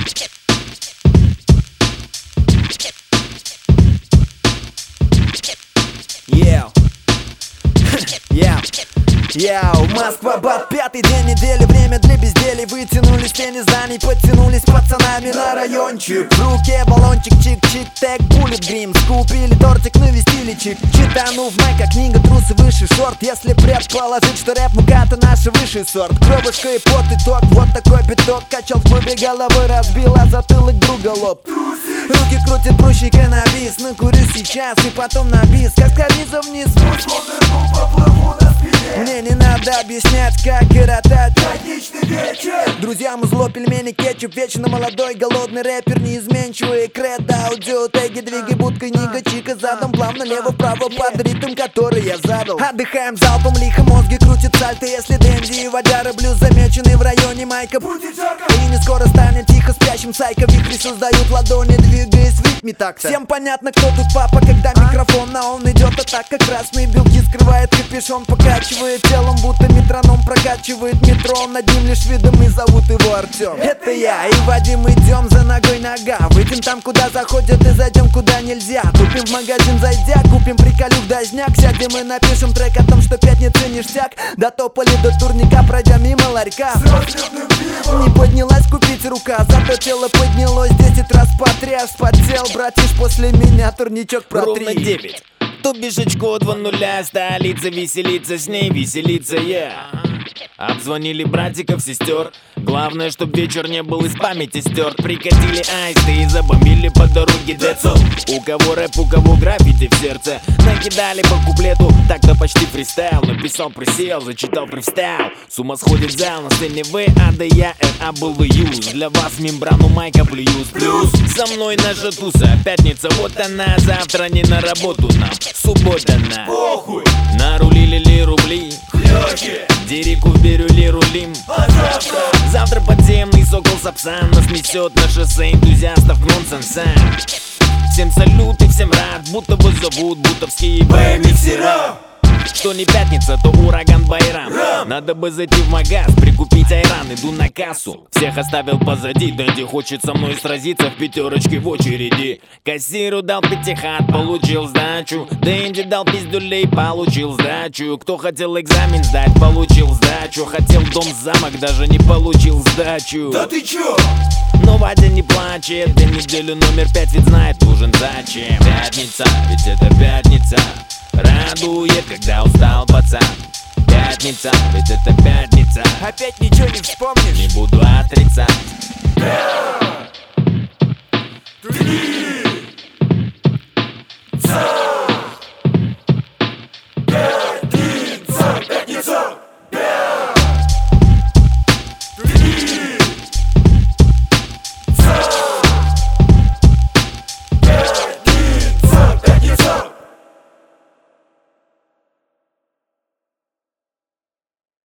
Москва, бат, пятый день недели, время для безделий. Вытянулись тени зданий, подтянулись пацанами на райончик. В руке баллончик, чик-чик, тег, буллет грим. Скупили тортик, навестили чик. Читанув майка, книга, трусы, выше шорт. Если предположить, что рэп мука, то наш высший сорт. Кровушка и пот, итог, вот такой биток. Качал в клубе головы, разбила затылок друга лоб. Руки крутят прущий каннабис. Накурю сейчас и потом на бис. Как скориться вниз, мне не надо объяснять, как коротать праздничный вечер. Друзьям зло, пельмени, кетчуп. Вечно молодой, голодный рэпер, неизменчивый кредо, аудио, теги, двигай будкой, нига, чика. Задом плавно лево-вправо под ритм, который я задал. Отдыхаем залпом, лихо, мозги крутят сальто. Если Дэнди и водяры блюз замечены в районе майка. Будет жарко и не скоро станет тихо спящим сайко. Вихри создают ладони, двигаясь в ритме такта. Всем понятно, кто тут папа, когда микрофон, а он идет атака. Красные белки скрывает капюшон, покачивает телом, будто метроном прокачивает метро. Над ним лишь видом и зовут его Артем. Это я и Вадим, идем за ногой нога. Выйдем там, куда заходят, и зайдем, куда нельзя. Купим в магазин, зайдя, купим приколюх, дожняк. Сядем и напишем трек о том, что пятница ништяк. Дотопали до турника, пройдя мимо ларька. Не поднялась купить рука, зато тело поднялось 10 раз потряс. Потел, братиш, после меня турничок протри. Ровно 9. Тубишечку 2-0, столица веселится, с ней веселится я. Обзвонили братиков, сестер. Главное, чтоб вечер не был из памяти стерт. Прикатили аисты и забомбили по дороге Децл. У кого рэп, у кого граффити в сердце. Накидали по куплету, так-то почти фристайл. Написал, присел, зачитал фристайл. С ума сходит зал, на сцене В, а да я, РА был юз. Для вас мембрану майка плюс. Со мной наша туса, пятница, вот она. Завтра не на работу нам, суббота на похуй. Нарулили ли рубли, клёки. Дереку в Бирюле рулим. Завтра подземный сокол Сапсан нас несет на шоссе энтузиастов к нонсенсам. Всем салют и всем рад, будто бы зовут бутовские бэй-миксера. Что не пятница, то ураган Байрам. Надо бы зайти в магаз, прикупить айран, иду на кассу. Всех оставил позади, Дэнди хочет со мной сразиться в пятерочке в очереди. Кассиру дал пятихат, получил сдачу. Дэнди дал пиздюлей, получил сдачу. Кто хотел экзамен сдать, получил сдачу. Хотел дом-замок, даже не получил сдачу. Да ты чё? Но Вадя не плачет, за неделю номер 5 ведь знает, нужен зачем. Пятница, ведь это пятница. Радует, когда устал пацан. Пятница, ведь это пятница. Опять ничего не вспомнишь? Не буду отрицать.